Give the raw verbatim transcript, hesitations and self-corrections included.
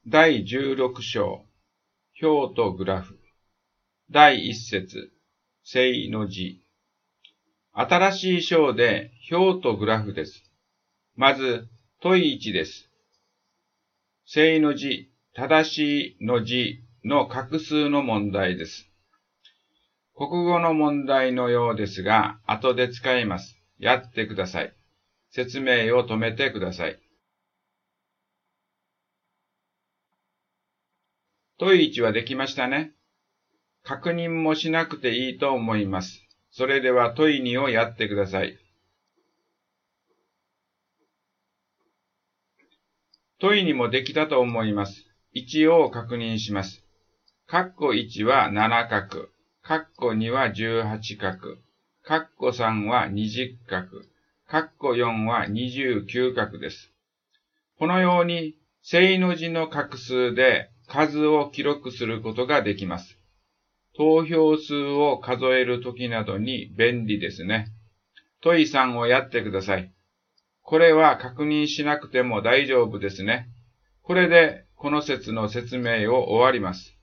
だいじゅうろく章、表とグラフ。だいいち節、正の字。新しい章で表とグラフです。まず、問いいちです。正の字、正しいの字の画数の問題です。国語の問題のようですが、後で使います。やってください。説明を止めてください。問いいちはできましたね。確認もしなくていいと思います。それでは問いにをやってください。問いにもできたと思います。いちを確認します。括弧いちはなな角、括弧にはじゅうはち角、括弧さんはにじゅう角、括弧よんはにじゅうきゅう角です。このように正の字の画数で数を記録することができます。投票数を数えるときなどに便利ですね。問いさんをやってください。これは確認しなくても大丈夫ですね。これでこの説の説明を終わります。